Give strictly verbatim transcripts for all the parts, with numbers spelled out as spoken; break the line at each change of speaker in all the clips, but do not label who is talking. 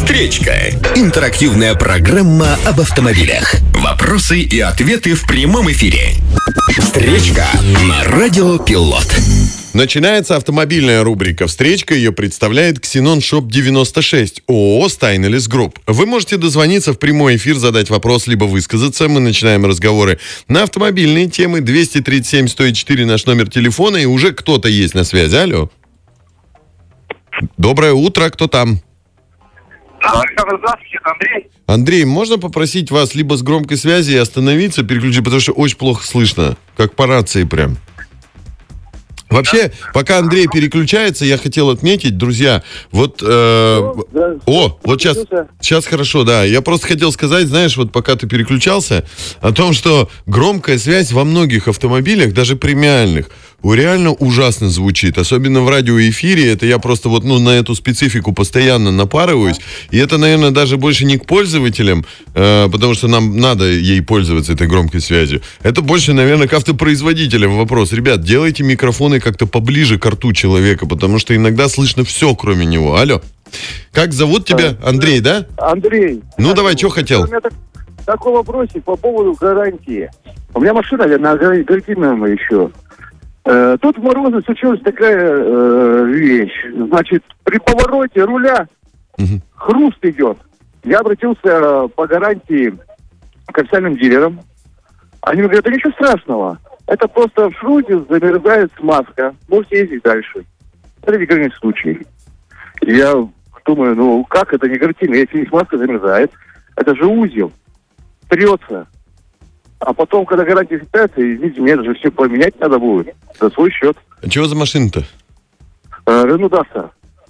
Встречка. Интерактивная программа об автомобилях. Вопросы и ответы в прямом эфире. Встречка на Радио Пилот.
Начинается автомобильная рубрика «Встречка». Ее представляет Ксенон Шоп девяносто шесть, ООО «Стайнелес Групп». Вы можете дозвониться в прямой эфир, задать вопрос, либо высказаться. Мы начинаем разговоры на автомобильные темы. двести тридцать семь сто четыре наш номер телефона, и уже кто-то есть на связи. Алло. Доброе утро, кто там?
Здравствуйте, Андрей.
Андрей, можно попросить вас либо с громкой связи остановиться, переключить, потому что очень плохо слышно, как по рации прям. Вообще, пока Андрей переключается, я хотел отметить, друзья, вот... Э,
да,
о, вот сейчас, сейчас хорошо, да. Я просто хотел сказать, знаешь, вот пока ты переключался, о том, что громкая связь во многих автомобилях, даже премиальных, реально ужасно звучит. Особенно в радиоэфире. Это я просто вот, ну, на эту специфику постоянно напарываюсь. И это, наверное, даже больше не к пользователям, э, потому что нам надо ей пользоваться, этой громкой связью. Это больше, наверное, к автопроизводителям вопрос. Ребят, делайте микрофоны как-то поближе к рту человека, потому что иногда слышно все, кроме него. Алло. Как зовут тебя? Андрей, да?
Андрей.
Ну, давай, что хотел?
У меня так, такой вопросик по поводу гарантии. У меня машина на гарантийном еще. Э, тут в морозы случилась такая э, вещь. Значит, при повороте руля угу. хруст идет. Я обратился по гарантии к официальным дилерам. Они говорят, да ничего страшного. Это просто в шруте замерзает смазка. Можете ездить дальше. Это не гарантийный случай. Я думаю, ну как это не гарантийно? Если смазка замерзает, это же узел. Трется. А потом, когда гарантия испытается, извините, мне же все поменять надо будет. За свой счет.
А чего за машина-то?
Renault Duster.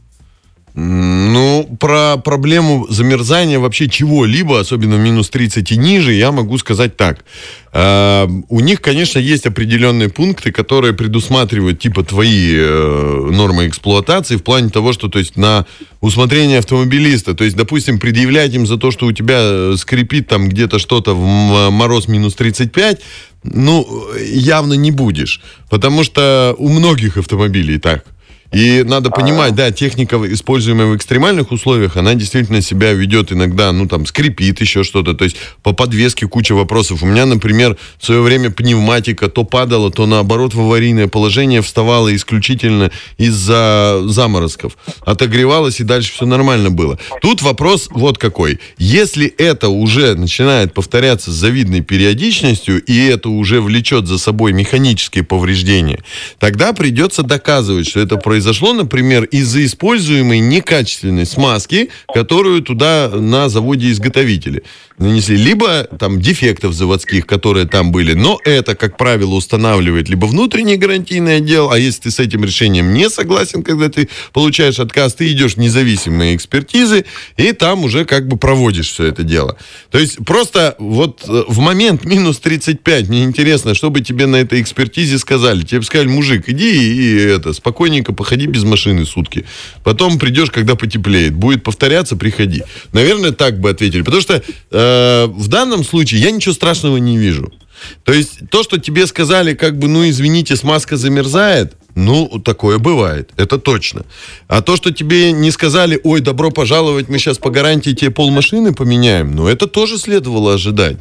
Ну, про проблему замерзания вообще чего-либо, особенно в минус тридцать и ниже, я могу сказать так. Э, у них, конечно, есть определенные пункты, которые предусматривают типа твои э, нормы эксплуатации в плане того, что, то есть, на усмотрение автомобилиста, то есть, допустим, предъявлять им за то, что у тебя скрипит там где-то что-то в мороз минус тридцать пять, ну, явно не будешь, потому что у многих автомобилей так. И надо понимать, да, техника, используемая в экстремальных условиях, она действительно себя ведет иногда, ну, там, скрипит еще что-то. То есть по подвеске куча вопросов. У меня, например, в свое время пневматика то падала, то, наоборот, в аварийное положение вставала исключительно из-за заморозков. Отогревалась, и дальше все нормально было. Тут вопрос вот какой. Если это уже начинает повторяться с завидной периодичностью, и это уже влечет за собой механические повреждения, тогда придется доказывать, что это произошло. Произошло, например, из-за используемой некачественной смазки, которую туда на заводе-изготовители нанесли. Либо там дефектов заводских, которые там были. Но это, как правило, устанавливает либо внутренний гарантийный отдел, а если ты с этим решением не согласен, когда ты получаешь отказ, ты идешь в независимые экспертизы, и там уже как бы проводишь все это дело. То есть просто вот в момент минус тридцать пять, мне интересно, что бы тебе на этой экспертизе сказали. Тебе бы сказали, мужик, иди и, и это, спокойненько походи без машины сутки. Потом придешь, когда потеплеет. Будет повторяться, приходи. Наверное, так бы ответили. Потому что э, в данном случае я ничего страшного не вижу. То есть то, что тебе сказали, как бы, ну, извините, смазка замерзает, ну, такое бывает. Это точно. А то, что тебе не сказали, ой, добро пожаловать, мы сейчас по гарантии тебе полмашины поменяем, ну, это тоже следовало ожидать.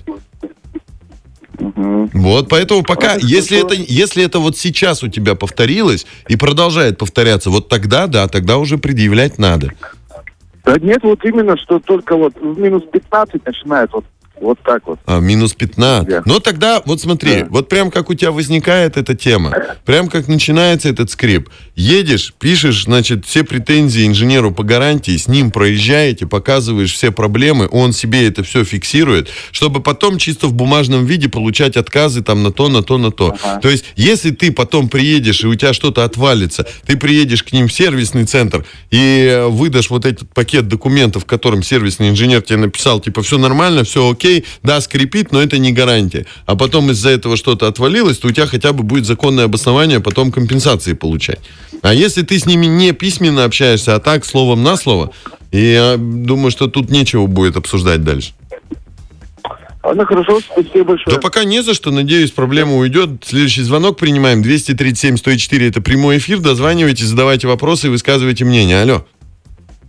Угу. Вот, поэтому пока, если это, если это вот сейчас у тебя повторилось и продолжает повторяться, вот тогда, да, тогда уже предъявлять надо.
Да нет, вот именно, что только вот в минус пятнадцать начинает вот, вот так вот.
А, минус пятнадцать. Yeah. Ну, тогда, вот смотри, yeah. вот прям как у тебя возникает эта тема, прям как начинается этот скрип. Едешь, пишешь, значит, все претензии инженеру по гарантии, с ним проезжаете, показываешь все проблемы, он себе это все фиксирует, чтобы потом чисто в бумажном виде получать отказы там на то, на то, на то. Uh-huh. То есть, если ты потом приедешь, и у тебя что-то отвалится, ты приедешь к ним в сервисный центр и выдашь вот этот пакет документов, в котором сервисный инженер тебе написал, типа, все нормально, все окей, да, скрипит, но это не гарантия. А потом из-за этого что-то отвалилось, то у тебя хотя бы будет законное обоснование потом компенсации получать. А если ты с ними не письменно общаешься, а так, словом на слово, я думаю, что тут нечего будет обсуждать дальше.
Ладно, хорошо, спасибо большое.
Да пока не за что, надеюсь, проблема уйдет. Следующий звонок принимаем. двести тридцать семь сто четыре, это прямой эфир. Дозванивайте, задавайте вопросы и высказывайте мнение. Алло.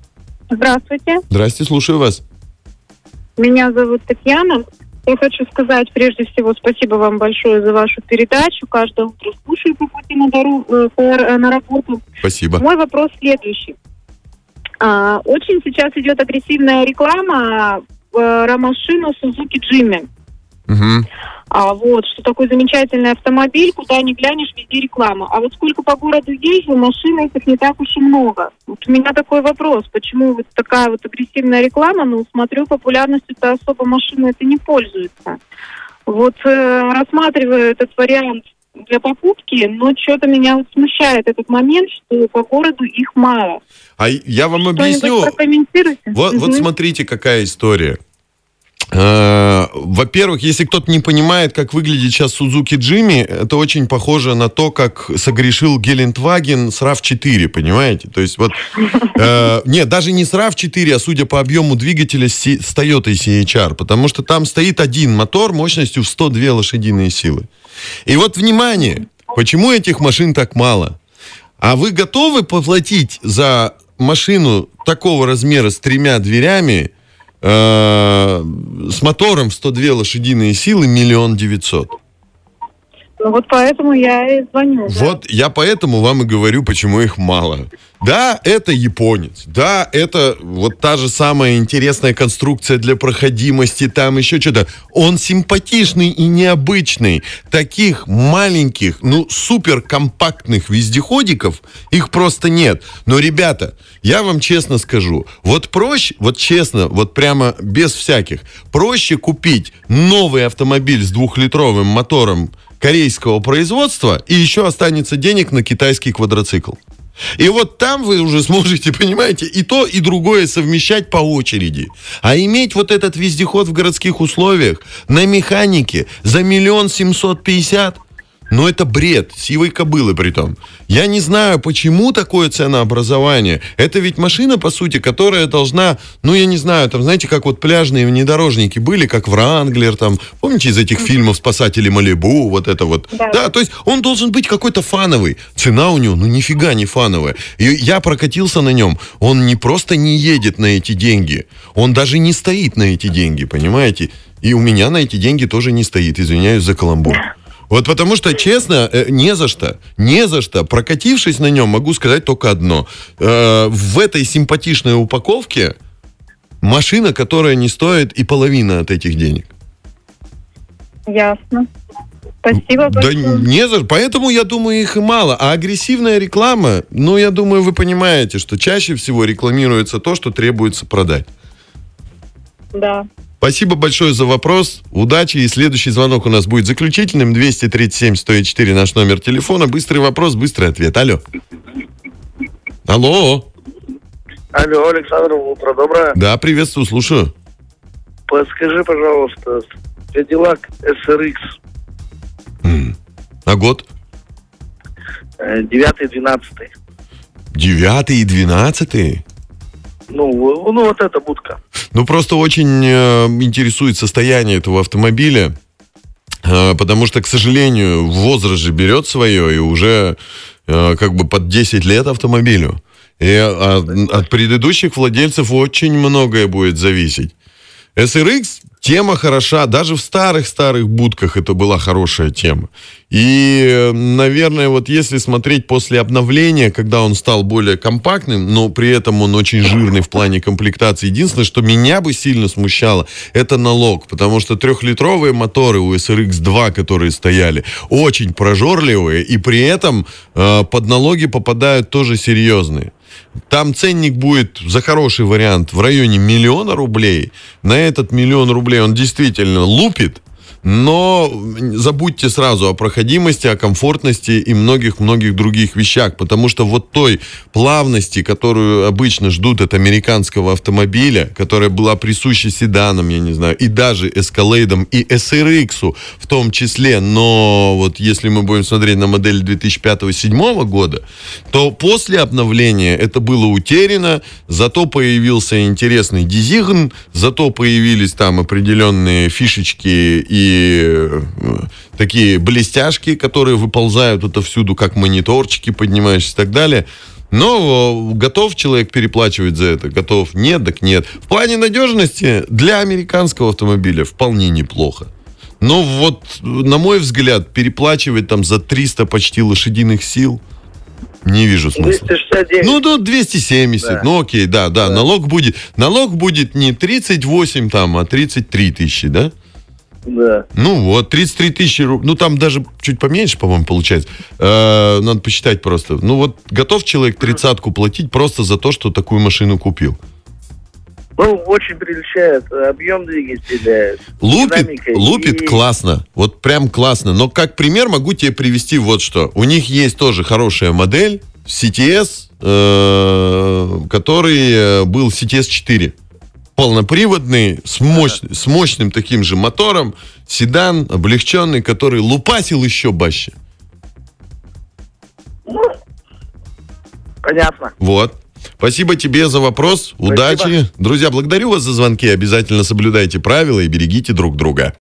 Здравствуйте.
Здрасте, слушаю вас.
Меня зовут Татьяна. Я хочу сказать, прежде всего, спасибо вам большое за вашу передачу. Каждое утро слушаю по пути на, дорогу, э, на работу.
Спасибо.
Мой вопрос следующий. А, очень сейчас идет агрессивная реклама э, машину Suzuki Jimny.
Угу.
А вот, что такой замечательный автомобиль, куда ни глянешь, везде реклама. А вот сколько по городу езжу, машин этих не так уж и много. Вот у меня такой вопрос, почему вот такая вот агрессивная реклама, ну, смотрю, популярностью-то особо машины это не пользуются. Вот э, рассматриваю этот вариант для покупки, но что-то меня вот смущает этот момент, что по городу их мало.
А я вам
Что-нибудь
объясню.
прокомментируйте?
Вот,
Угу.
вот смотрите, какая история. Во-первых, если кто-то не понимает, как выглядит сейчас Suzuki Jimny, это очень похоже на то, как согрешил Гелендваген с рав четыре, понимаете? То есть вот, э, нет, даже не с рав четыре, а судя по объему двигателя с, с Toyota си эйч ар, потому что там стоит один мотор мощностью в сто две лошадиные силы. И вот, внимание, почему этих машин так мало? А вы готовы поплатить за машину такого размера с тремя дверями, с мотором в сто две лошадиные силы миллион девятьсот?
Ну вот поэтому я и звоню. Да?
Вот я поэтому вам и говорю, почему их мало. Да, это японец. Да, это вот та же самая интересная конструкция для проходимости, там еще что-то. Он симпатичный и необычный. Таких маленьких, ну, суперкомпактных вездеходиков, их просто нет. Но, ребята, я вам честно скажу, вот проще, вот честно, вот прямо без всяких, проще купить новый автомобиль с двухлитровым мотором корейского производства, и еще останется денег на китайский квадроцикл. И вот там вы уже сможете, понимаете, и то, и другое совмещать по очереди. А иметь вот этот вездеход в городских условиях на механике за миллион семьсот пятьдесят, ну это бред, сивой кобылы притом. Я не знаю, почему такое ценообразование. Это ведь машина, по сути, которая должна, ну я не знаю, там, знаете, как вот пляжные внедорожники были, как Вранглер, там, помните из этих фильмов «Спасатели Малибу», вот это вот. Да. да, то есть он должен быть какой-то фановый. Цена у него, ну нифига не фановая. И я прокатился на нем, он не просто не едет на эти деньги, он даже не стоит на эти деньги, понимаете? И у меня на эти деньги тоже не стоит, извиняюсь за каламбур. Вот потому что, честно, не за что, не за что. Прокатившись на нем, могу сказать только одно. Э, в этой симпатичной упаковке машина, которая не стоит и половины от этих денег.
Ясно. Спасибо большое.
Да не за что. Поэтому, я думаю, их и мало. А агрессивная реклама, ну, я думаю, вы понимаете, что чаще всего рекламируется то, что требуется продать.
Да.
Спасибо большое за вопрос. Удачи. И следующий звонок у нас будет заключительным. двести тридцать семь сто четыре наш номер телефона. Быстрый вопрос, быстрый ответ. Алло. Алло.
Алло, Александр, утро доброе.
Да, приветствую, слушаю.
Подскажи, пожалуйста, Cadillac эс эр икс.
М. А год?
девятый двенадцатый.
Девятый и двенадцатый?
Ну, ну, вот эта будка.
Ну, просто очень э, интересует состояние этого автомобиля, э, потому что, к сожалению, возраст же берет свое, и уже э, как бы под десять лет автомобилю. И от, от предыдущих владельцев очень многое будет зависеть. эс эр икс тема хороша, даже в старых-старых будках это была хорошая тема. И, наверное, вот если смотреть после обновления, когда он стал более компактным, но при этом он очень жирный в плане комплектации, единственное, что меня бы сильно смущало, это налог, потому что трехлитровые моторы у эс эр икс два, которые стояли, очень прожорливые, и при этом э, под налоги попадают тоже серьезные. Там ценник будет за хороший вариант в районе миллиона рублей. На этот миллион рублей он действительно лупит, но забудьте сразу о проходимости, о комфортности и многих-многих других вещах, потому что вот той плавности, которую обычно ждут от американского автомобиля, которая была присуща седанам, я не знаю, и даже Escalade'ам, и эс эр иксу в том числе, но вот если мы будем смотреть на модель две тысячи пятого — две тысячи седьмого года, то после обновления это было утеряно, зато появился интересный дизайн, зато появились там определенные фишечки и такие блестяшки, которые выползают отовсюду, как мониторчики, поднимаешься и так далее. Но готов человек переплачивать за это? Готов? Нет, так нет. В плане надежности для американского автомобиля вполне неплохо. Но вот, на мой взгляд, переплачивать там за триста почти лошадиных сил не вижу смысла.
двести шестьдесят девять.
Ну, да, двести семьдесят. Да. Ну, окей, да, да, да. Налог будет, налог будет не тридцать восемь там, а тридцать три тысячи, да?
Да.
Ну, вот, тридцать три тысячи рублей. Ну, там даже чуть поменьше, по-моему, получается. Э, надо посчитать просто. Ну, вот, готов человек тридцатку платить просто за то, что такую машину купил?
Ну, очень прельщает объем двигателя.
Лупит, лупит и... классно. Вот прям классно. Но как пример могу тебе привести вот что. У них есть тоже хорошая модель си ти эс, э, который был си ти эс четыре. Полноприводный, с, мощ... да. с мощным таким же мотором. Седан, облегченный, который лупасил еще баще.
Ну, понятно.
Вот. Спасибо тебе за вопрос. Спасибо. Удачи. Друзья, благодарю вас за звонки. Обязательно соблюдайте правила и берегите друг друга.